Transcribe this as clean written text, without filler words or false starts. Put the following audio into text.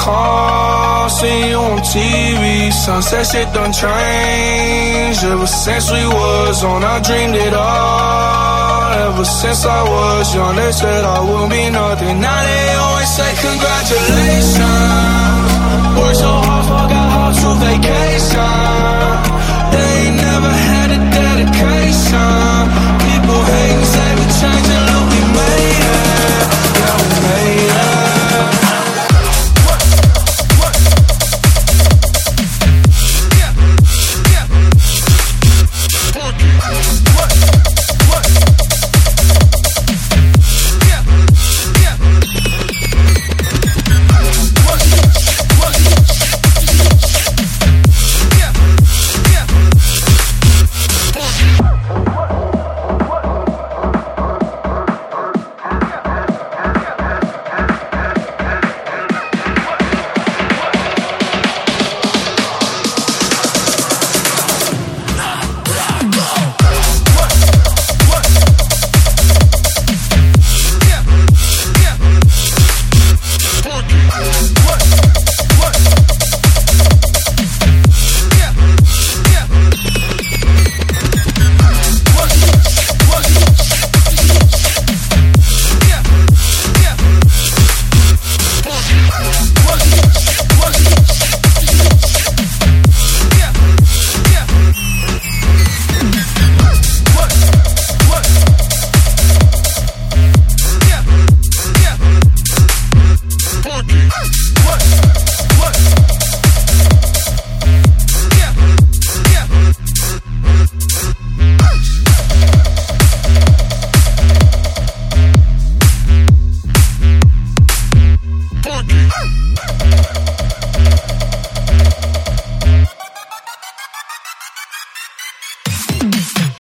car, see you on TV. Sunset shit done changed. Ever since we was on, I dreamed it all. Ever since I was young, they said I would be nothing. Now they always say congratulations. Worked so hard, forgot how to vacation. They ain't never had a dedication.